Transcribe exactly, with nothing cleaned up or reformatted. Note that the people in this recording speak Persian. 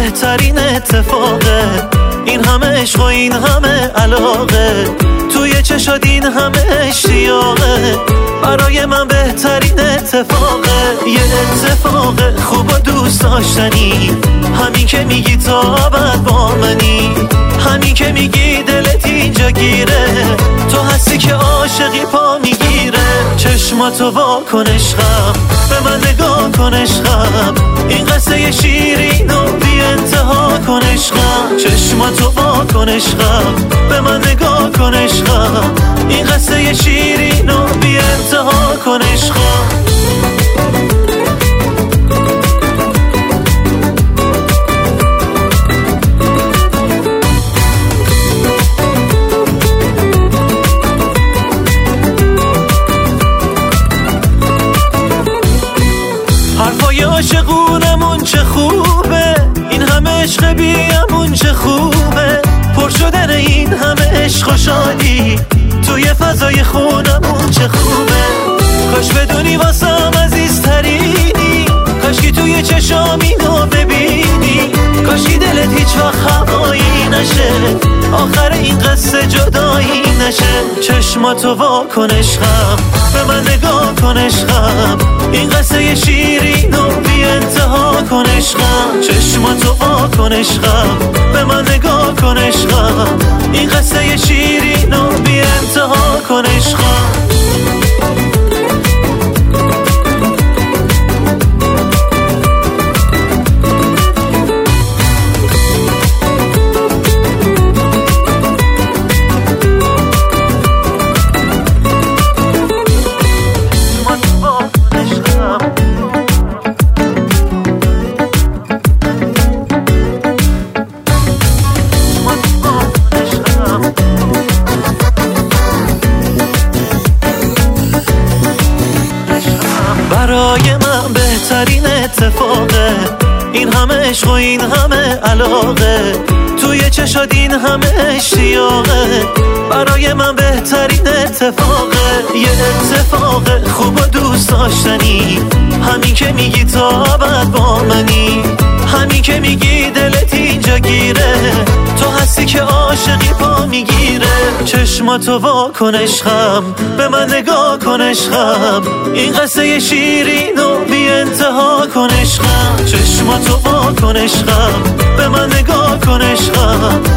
بهترین اتفاقه، این همه عشق و این همه علاقه، توی چشات این همه اشتیاقه، برای من بهترین اتفاقه. یه اتفاق خوب و دوست داشتنی، همین که میگی تا ابد با منی، همین که میگی دلت اینجا گیره، تو هستی که عاشقی پا میگیره. چشماتو وا کن عشقم، به من نگاه کن عشقم، این قصه شیرین و بی انتها کن عشقم. چشماتو وا کن عشقم، به من نگاه کن عشقم، این قصه شیرین و بی انتها کن عشقم. حرفای عاشقونمون چه خوبه، این همه عشق بیامون چه خوبه، پر شدن این همه عشق و شادی توی فضای خونمون چه خوبه. کاش بدونی واسم عزیزترینی، کاش که توی چشام اینو ببینی، کاش که دلت هیچ وقت هوایی نشه، آخر این قصه جدایی نشه. چشماتو وا کن عشقم، به من نگاه کن عشقم، این قصه شیرین و بی انتها کن عشقم. چشماتو وا کن عشقم، به من نگاه کن عشقم، این قصه شیرین و بی انتها کن عشقم. برای من بهترین اتفاقه، این همه عشق و این همه علاقه، توی چشات این همه اشتیاقه، برای من بهترین اتفاقه. یه اتفاق خوب و دوست داشتنی، همین که میگی تا ابد با منی، همین که میگی دلت اینجا گیره، تو هستی که عاشقی پا میگیره. چشماتو وا کن عشقم، به من نگاه کن عشقم، این قصه شیرین و بی انتها کن عشقم. چشماتو وا کن عشقم، به من نگاه کن عشقم،